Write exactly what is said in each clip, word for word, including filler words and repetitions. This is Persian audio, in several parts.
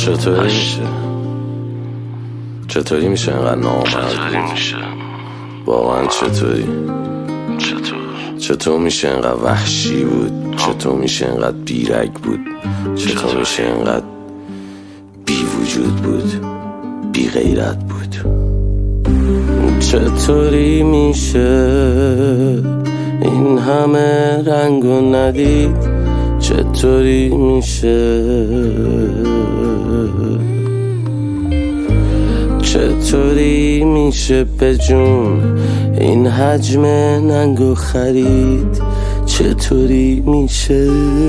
چطوری میشه چطوری میشه اینقدر نامرد چطوری میشه واقعا چطوری چطور چطور میشه اینقدر وحشی بود چطور میشه اینقدر بیرگ بود چطور میشه اینقدر بی وجود بود بی غیرت بود چطوری میشه این همه رنگو ندید چطوری میشه چطوری میشه به جون این حجم ننگو خرید چطوری میشه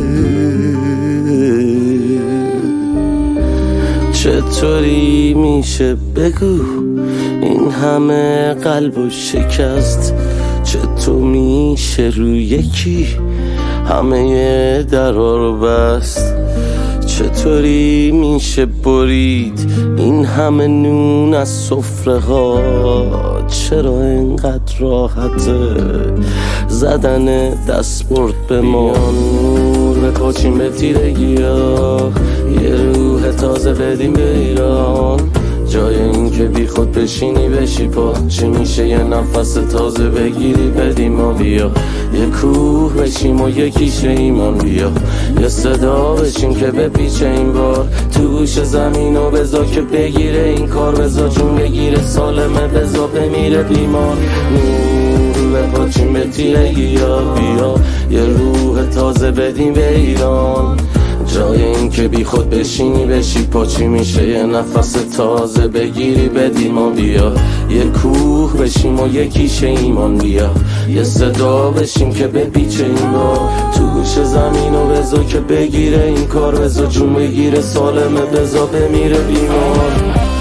چطوری میشه بگو این همه قلب و شکست چطور میشه روی یکی همه درها رو بست چطوری میشه برید این همه نون از سفره ها چرا اینقدر راحته زدن دستبرد به ما نور بپاچیم به تیرگی ها یه روح تازه بدیم به ایران جای این که بی خود بشینی بشی پا چی میشه یه نفس تازه بگیری بدیم ما بیا یه کوه بشیم و یکیش ایمان بیا یه صدا بشیم که بپیچه این بار تو گوش زمین و بزا که بگیره این کار بزا جون بگیره سالمه بزا بمیره بیمار نور بپاچیم به تیرگی ها بیا یه روح تازه بدیم به ایران جای این که بی خود بشینی بشی پاچی میشه یه نفس تازه بگیری بدیم و بیا یه کوه بشیم و یکیش ایمان بیا یه صدا بشیم که بپیچه این بار تو گوش زمین و بزا که بگیره این کار بزا جون بگیره سالمه بزا بمیره بیمار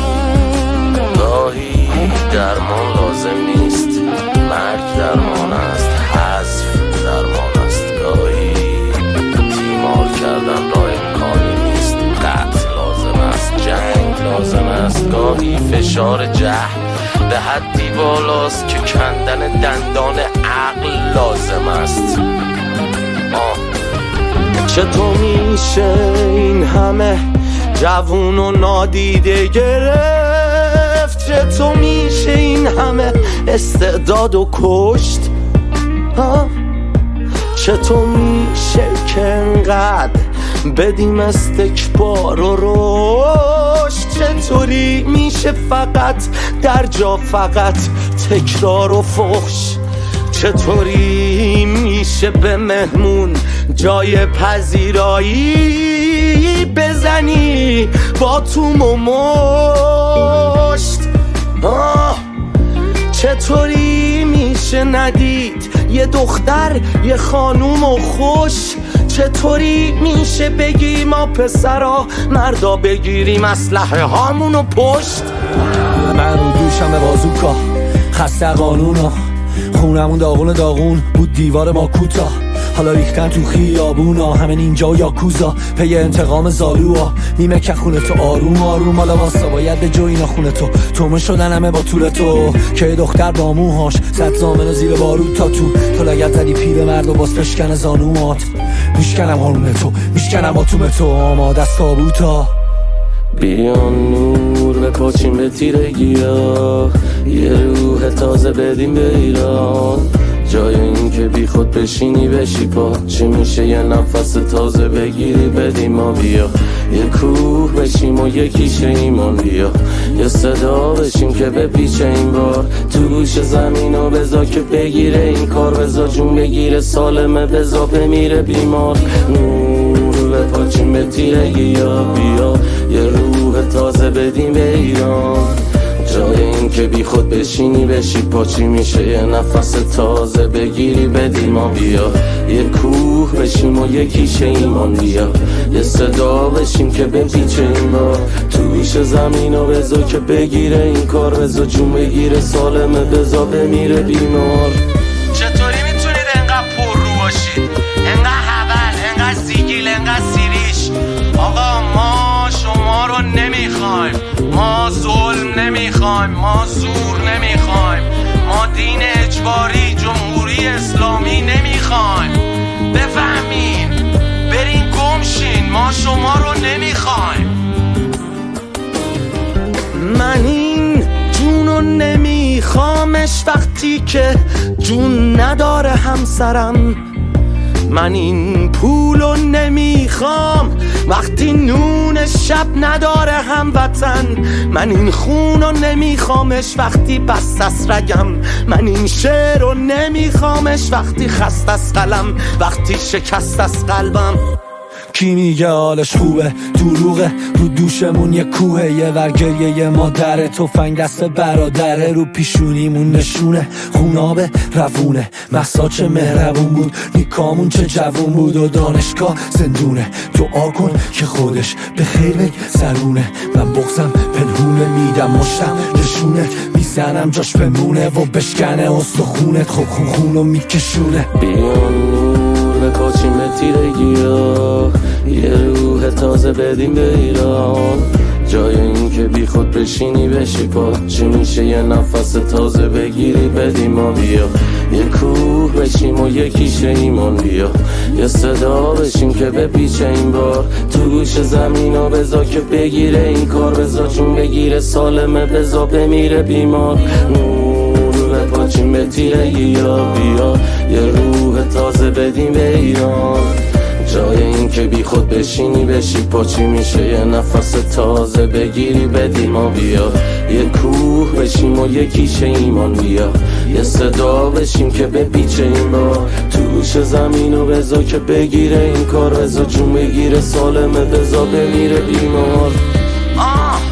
گاهی درمان لازم نیست مرگ درمان است حذف درمان است گاهی تیمار کردن راه امکانی نیست قتل لازم است جنگ لازم است گاهی فشار جهل به حدی بالاست که کندن دندان عقل لازم است آه. چطور میشه این همه جوون و نادیده گرفت چطور میشه این همه استعداد و کشت آه. چطور میشه که انقدر بدیم استکبار و رشد چطوری میشه فقط در جا فقط تکرار و فحش چطوری میشه به مهمون جای پذیرایی بزنی با توم و مشت آه. چطوری میشه ندید یه دختر یه خانوم و خوش چطوری میشه بگی ما پسرا مردا بگیریم اسلحه هامونو پشت من رو دوشم بازوکا خسته قانونا خونمون داغون داغون بود دیوار ما کوتاه حالا ریختن تو خیابونا همین اینجا یا کوزا پی انتقام زالوها نیمه که خونه تو آروم آروم حالا واسه باید به جو اینا خونه تو تومه شدن همه با طول تو که دختر با موهاش زد زامن و زیر بارود تا تو تو لگت زدی پیر مرد و باز پشکن زانومات میشکنم هارون تو میشکنم با تومه تو آماده است تابوتا بیان نور بپاچیم به تیرگی ها یه روح تازه بدیم به ایران جای این که بی خود بشینی بشی پا چی میشه یه نفس تازه بگیری بدیم ما بیا یه کوه بشیم و یکیش ایمان بیا یه صدا بشیم که بپیچه این بار تو گوش زمین و بزا که بگیره این کار بزا جون بگیره سالمه بزا بمیره بیمار نور بپاچیم به تیرگی ها بیا یه روح تازه بدیم به ایران جای این که بی خود بشینی بشی پاچی میشه یه نفس تازه بگیری بدیم ما بیا یه کوه بشیم و یکیش ایمان بیا یه صدا بشیم که بپیچه این بار تو گوش زمین و بزا که بگیره این کار بزا جون بگیره سالمه بزا بمیره بیمار چطوری میتونید انقدر پر رو باشید انقدر حول انقدر سیگیل انقدر سیریش آقا ما شما رو نمیخوایم ما ظلم نمیخوایم ما زور نمیخوایم ما دین اجباری جمهوری اسلامی نمیخوایم بفهمین برین گمشین ما شما رو نمیخوایم نمیخوامش وقتی که جون نداره همسرم. من این پولو نمیخوام وقتی نون شب نداره هموطن. من این خونو نمیخوامش وقتی بست از رگم. من این شعرو نمیخوامش وقتی خست از قلم، وقتی شکست از قلبم. کی میگه حالش خوبه؟ دروغه، رو دوشمون یه کوهه، یه ورگریه یه مادره، تفنگ دست برادره، رو پیشونیمون نشونه خونابه روونه. محسا چه مهربون بود، نیکامون چه جوون بود، و دانشگاه زندونه. دعا کن که خودش به خیر بگذرونه. من بغزم پنهونه، میدم مشتم نشونه، میزنم جاش بمونه و بشکنه استخونت. خب خون خونو میکشونه. بپاچیم به تیرگی ها، یه روح تازه بدیم به ایران. جای این که بی خود بشینی بشی پا، چی میشه یه نفس تازه بگیری بدیم ما. بیا یه کوه بشیم و یکیش ایمان، بیا یه صدا بشیم که بپیچه این بار تو گوش زمین ها. بزا که بگیره این کار، بزا چون بگیره سالمه، بزا بمیره بیمار. بپاچیم به تیرگی ها، بیا یه روح تازه بدیم به ایران. جای این که بی خود بشینی بشی پاچی میشه یه نفس تازه بگیری بدیم ما. بیا یه کوه بشیم و یکیش ایمان، بیا یه صدا بشیم که بپیچه این بار تو گوش زمین و بزا که بگیره این کار، بزا جون بگیره سالمه، بزا بمیره بیمار. آه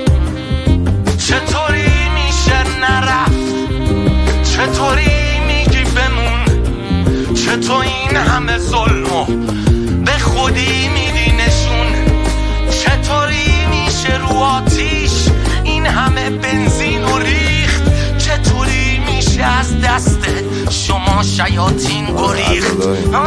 چطوری میشه نرفت؟ چطوری میگی بمون؟ چطور این همه ظلمو به خودی میدی نشون؟ چطوری میشه رو آتیش این همه بنزین و ریخت؟ چطوری میشه از دست شما شیاطین گریخت؟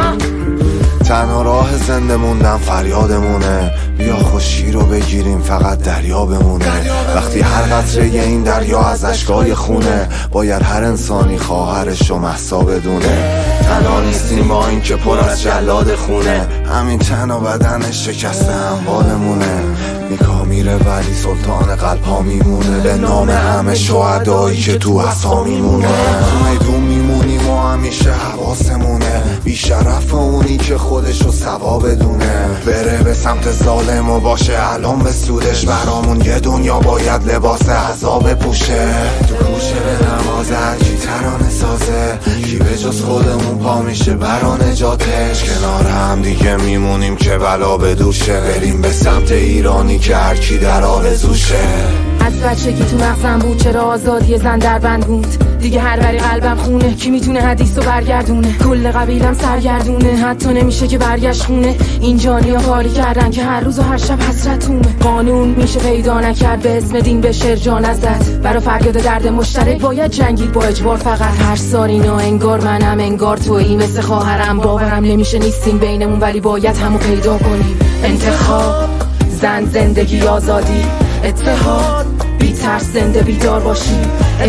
تنها راه زنده موندن فریادمونه، بیا خوشی رو بگیریم فقط دریا بمونه. وقتی هر قطره این دریا از اشکای خونه، باید هر انسانی خواهرش و مهسا بدونه. تنها نیستیم با این که پر از جلاد خونه، همین تن و بدنش شکسته اموالمونه. نیکا میره ولی سلطان قلب ها میمونه، به نام همه شهدایی که تو عصا میمونه. میدون میمونیم و همیشه حواسمونه، بیشرف اونی که خودشو سوا بدونه. بره به سمت ظالم و باشه الان به سودش، برامون یه دنیا باید لباس عذاب پوشه. تو کوشه به نمازه هرکی ترانه سازه، کی به جز خودمون پا میشه برا نجاتش. کنار هم دیگه میمونیم که بلا به دوشه، بریم به سمت ایرانی که هرکی در آرزوشه. از بچگی تو مغزم بود چرا آزادی زن در بند بود، دیگه هر بری قلبم خونه. کی میتونه حدیثو برگردونه؟ کل قبیلم سرگردونه، حتی نمیشه که برگشت خونه. این جانیا کاری کردن که هر روز و هر شب حسرتونه. قانون میشه پیدا نکرد به اسم دین بشه جان ازت، برا فریاد درد مشترک باید جنگید با اجبار فقط. هر سال اینا انگار منم انگار تویی، مثل خواهرم باورم نمیشه نیستیم بینمون ولی باید همو پیدا کنیم. انتخاب زن، زندگی، آزادی، اتحاد، بی ترس زنده بیدار باشی.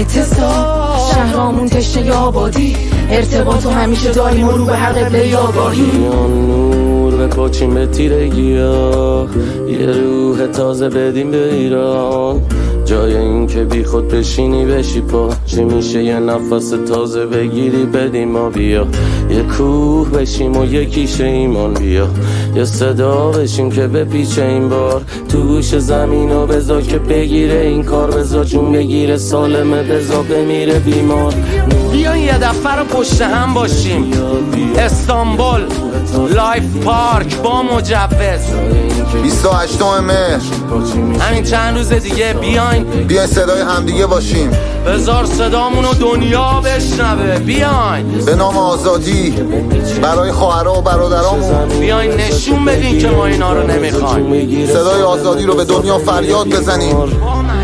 اتصال شهرامون تشنه آبادی، ارتباط و همیشه داریم و رو به هر قبله آگاهی. نور بپاچیم به تیرگی ها، یه روح تازه بدیم به ایران. جای این که بی خود بشینی بشی پا، چی میشه یه نفس تازه بگیری بدیم ما. بیا یه کوه بشیم و یکیش ایمان، بیا یه صدا بشیم که بپیچه این بار تو گوش زمین و بزا که بگیره این کار، بزا جون بگیره سالمه، بزا بمیره بیمار. بیاین یه دفعه رو پشت هم باشیم، استانبول لایف پارک با مجوز بیست و هشتم مهر، همین چند روز دیگه. بیاین بیاین صدای همدیگه باشیم، بذار صدامونو دنیا بشنوه. بیاین به نام آزادی برای خواهرها و برادرامون، بیاین نشون بدین که ما اینا رو نمیخوایم. صدای آزادی رو به دنیا فریاد بزنیم.